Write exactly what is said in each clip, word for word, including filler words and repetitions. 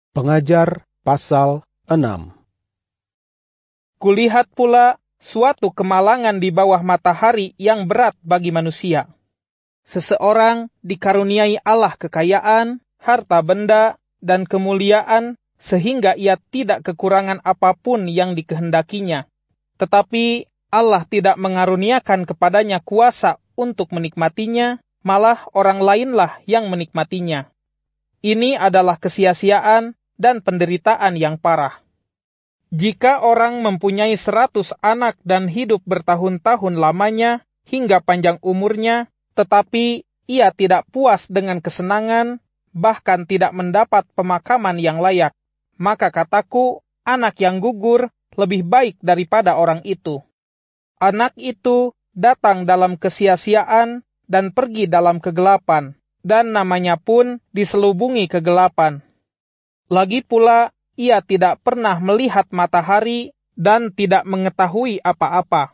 Pengajar pasal enam. Kulihat pula suatu kemalangan di bawah matahari yang berat bagi manusia. Seseorang dikaruniai Allah kekayaan, harta benda, dan kemuliaan, sehingga ia tidak kekurangan apapun yang dikehendakinya. Tetapi Allah tidak mengaruniakan kepadanya kuasa untuk menikmatinya, malah orang lainlah yang menikmatinya. Ini adalah kesia-siaan dan penderitaan yang parah. Jika orang mempunyai seratus anak dan hidup bertahun-tahun lamanya hingga panjang umurnya, tetapi ia tidak puas dengan kesenangan, bahkan tidak mendapat pemakaman yang layak, maka kataku, anak yang gugur lebih baik daripada orang itu. Anak itu datang dalam kesia-siaan dan pergi dalam kegelapan, dan namanya pun diselubungi kegelapan. Lagi pula, ia tidak pernah melihat matahari dan tidak mengetahui apa-apa.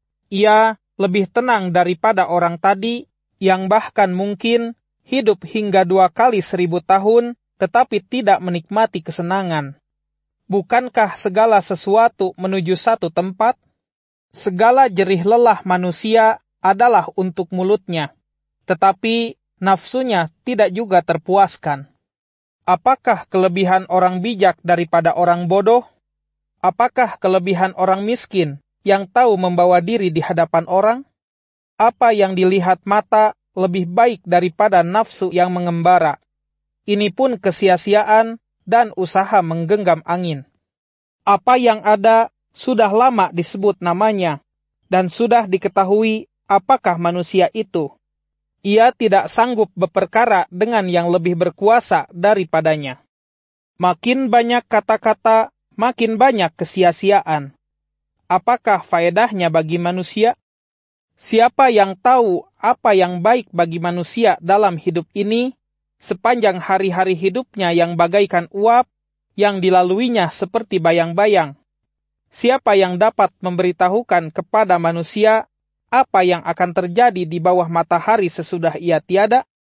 Ia lebih tenang daripada orang tadi, yang bahkan mungkin hidup hingga dua kali seribu tahun, tetapi tidak menikmati kesenangan. Bukankah segala sesuatu menuju satu tempat? Segala jerih lelah manusia adalah untuk mulutnya, tetapi nafsunya tidak juga terpuaskan. Apakah kelebihan orang bijak daripada orang bodoh? Apakah kelebihan orang miskin yang tahu membawa diri di hadapan orang? Apa yang dilihat mata lebih baik daripada nafsu yang mengembara? Ini pun kesia-siaan dan usaha menggenggam angin. Apa yang ada sudah lama disebut namanya, dan sudah diketahui apakah manusia itu. Ia tidak sanggup berperkara dengan yang lebih berkuasa daripadanya. Makin banyak kata-kata, makin banyak kesia-siaan. Apakah faedahnya bagi manusia? Siapa yang tahu apa yang baik bagi manusia dalam hidup ini, sepanjang hari-hari hidupnya yang bagaikan uap, yang dilaluinya seperti bayang-bayang? Siapa yang dapat memberitahukan kepada manusia apa yang akan terjadi di bawah matahari sesudah ia tiada?